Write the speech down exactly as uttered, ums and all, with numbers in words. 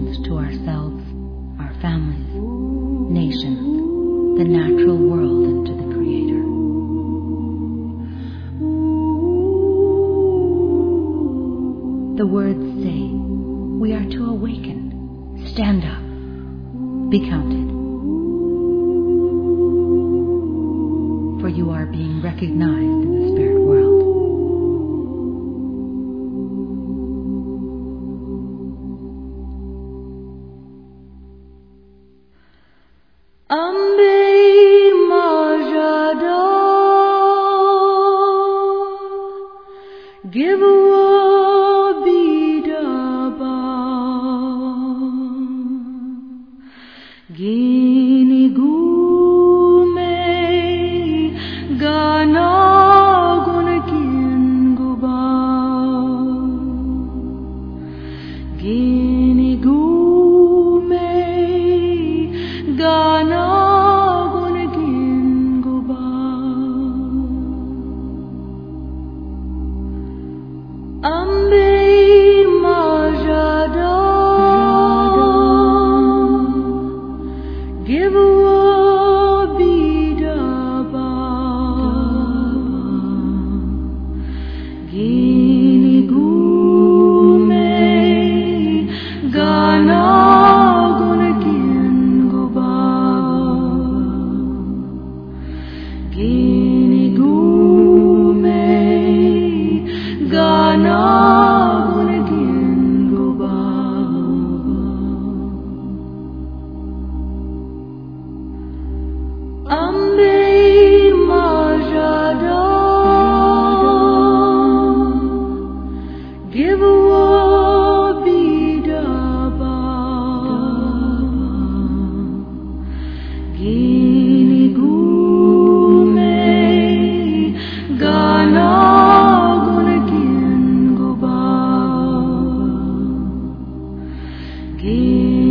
means to ourselves, our families, nations, the natural world, and to the Creator. The words say we are to awaken, stand up, be counted. For you are being recognized in the spirit world. Ambe Majada, give a bidaba, gini gume gana gunakin guba, gini gume gana gunagin guba. Ambe Majada, give a bidaba, gini gume gana gini gume gana gunagin guba. Ambe Majada, give a bidaba, gini gume gana gunagin guba, gini